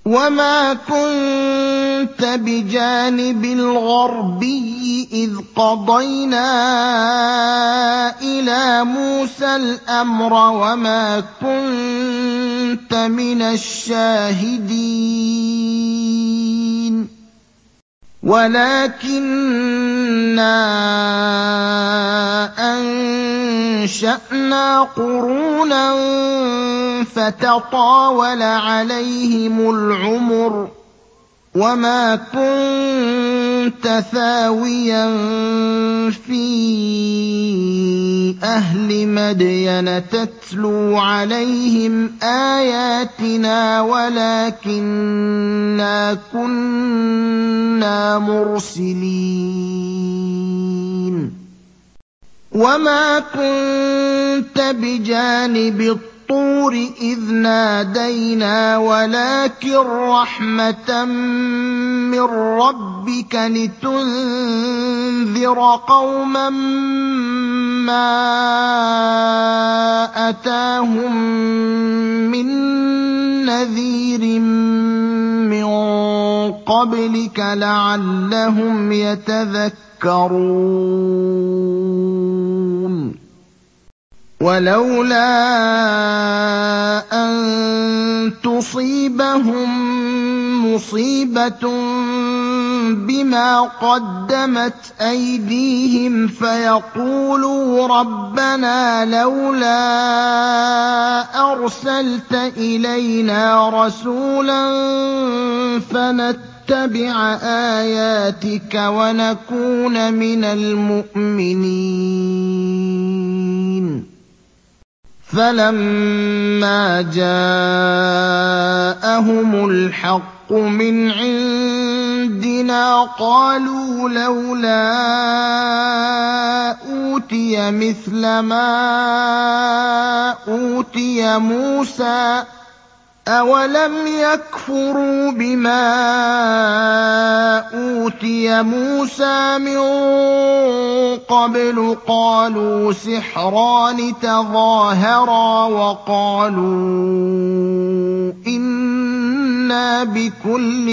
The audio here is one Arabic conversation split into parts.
وَمَا كُنتَ بِجَانِبِ الْغَرْبِيِّ إِذْ قَضَيْنَا إِلَىٰ مُوسَى الْأَمْرَ وَمَا كُنتَ مِنَ الشَّاهِدِينَ وَلَٰكِنَّا أَنشَأْنَا قُرُونًا فَتَطَاوَلَ عَلَيْهِمُ الْعُمُرُ ۚ وَمَا كُنتَ ثَاوِيًا فِي أَهْلِ مَدْيَنَ تَتْلُو عَلَيْهِمْ آيَاتِنَا وَلَٰكِنَّا كُنَّا مُرْسِلِينَ وَمَا كُنتَ بِجَانِبِ الطُّورِ إِذْ نَادَيْنَا وَلَٰكِن رَّحْمَةً مِّن رَّبِّكَ لِتُنذِرَ قَوْمًا مَّا أَتَاهُم مِّن نَّذِيرٍ مِّن قَبْلِكَ لَعَلَّهُمْ يَتَذَكَّرُونَ وَلَوْلَا أَن تُصِيبَهُم مُّصِيبَةٌ بِمَا قَدَّمَتْ أَيْدِيهِمْ فَيَقُولُوا رَبَّنَا لَوْلَا أَرْسَلْتَ إِلَيْنَا رَسُولًا فَنَتَّبِعَ آيَاتِكَ وَنَكُونَ مِنَ الْمُؤْمِنِينَ فَلَمَّا جَاءَهُمُ الْحَقُّ مِنْ عِندِنَا قَالُوا لَوْلَا أُوتِيَ مِثْلَ مَا أُوتِيَ مُوسَىٰ ۚ أَوَلَمْ يَكْفُرُوا بِمَا أُوتِيَ مُوسَىٰ مِن قَبْلُ ۖ قَالُوا سِحْرَانِ تَظَاهَرَا وَقَالُوا إِنَّا بِكُلٍّ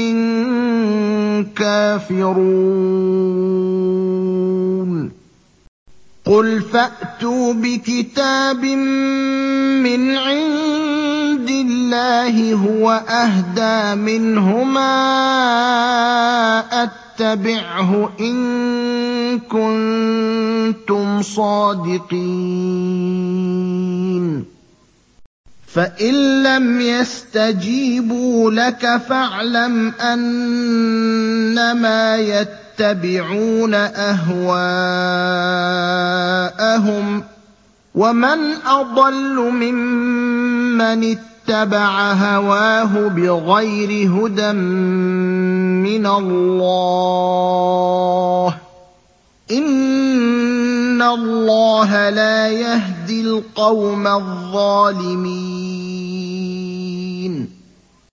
كَافِرُونَ قُلْ فَأْتُوا بِكِتَابٍ مِّنْ عِندِ اللَّهِ هُوَ أَهْدَىٰ مِنْهُمَا أَتَّبِعْهُ إِن كُنتُمْ صَادِقِينَ فَإِن لَّمْ يَسْتَجِيبُوا لَكَ فَاعْلَمْ أَنَّمَا يَتَّبِعُونَ أَهْوَاءَهُمْ ۚ وَمَنْ أَضَلُّ مِمَّنِ اتَّبَعَ هَوَاهُ بِغَيْرِ هُدًى مِّنَ اللَّهِ ۚ إِنَّ اللَّهَ لَا يَهْدِي الْقَوْمَ الظَّالِمِينَ